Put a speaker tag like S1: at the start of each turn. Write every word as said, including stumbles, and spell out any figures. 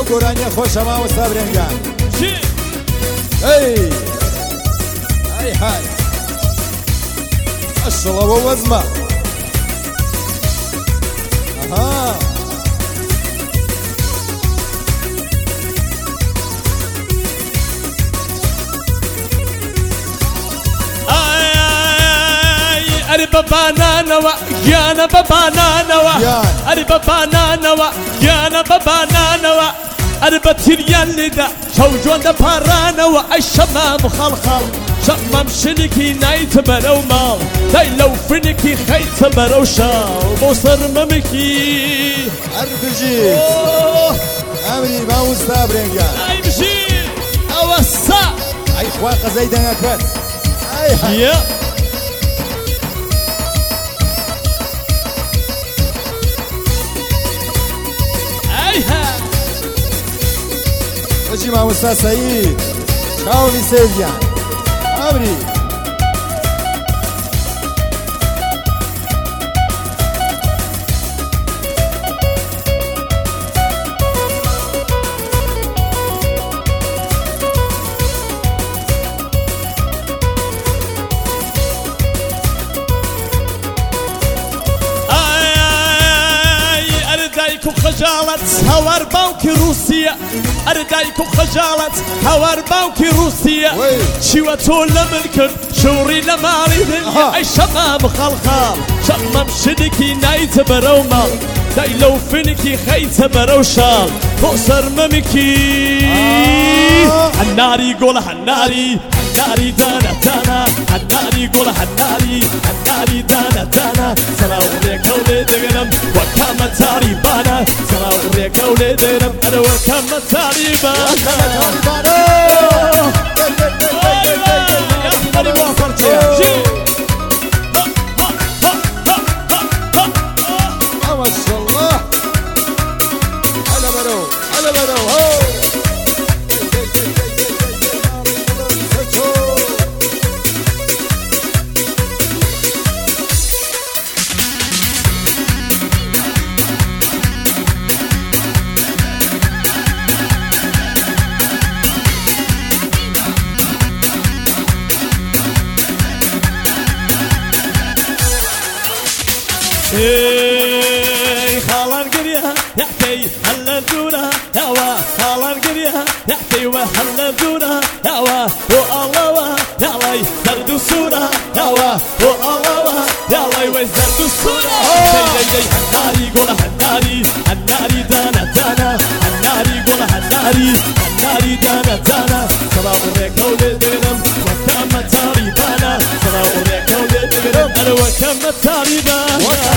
S1: گۆرانیە خۆشە مامۆستا برێنگان.
S2: چی؟
S1: ئەی ئەی های ماشەڵڵا بۆ وەزمە. ئەها
S2: أري بابا نانوا يانا بابا نانوا أري بابا نانوا يانا بابا نانوا أري بتريان لدا شو جوان دا بارانوا أي شمام خلخل شمام شنكي نايت برو مال داي لو فنكي خيت برو شال بوصر ممكي
S1: أربجيت أمري مامۆستا برێنگان.
S2: أي بشي أوسا
S1: أي خوا قەزای دەنگەکەت. أي های
S2: يا
S1: بەچی مامۆستا سەعید چاوەڵی سێویان ئەمری
S3: خجالت هوار باوکی روسیه اردایکو خجالت هوار باوکی روسیه چی و تو لمن کرد شوری لمالی دنیا ای شمام خلخال شمام شدکی نایت برو مال دای لو فنکی خیت برو شال بوسر ممکی هناری قول هناری هناری دانا دانا هناری قول هناری هناری دانا دانا سلاوري كولي دغنم وكام تاريبانا سلاوري كولي دغنم انا وكام تاريبانا
S1: ما شاء الله على برو على برو
S3: خالر قريها يحكي هلا دونها هوا خالر قريها يحكي وهلا دونها هوا والله يالله زرد الصورة هوا والله يالله وزرد الصورة هناري قول هناري هناري دانا دانا هناري قول هناري هناري دانا دانا صلاة الركول دغنم وكم تاريبانا صلاة الركول دغنم أنا وكم تاريبانا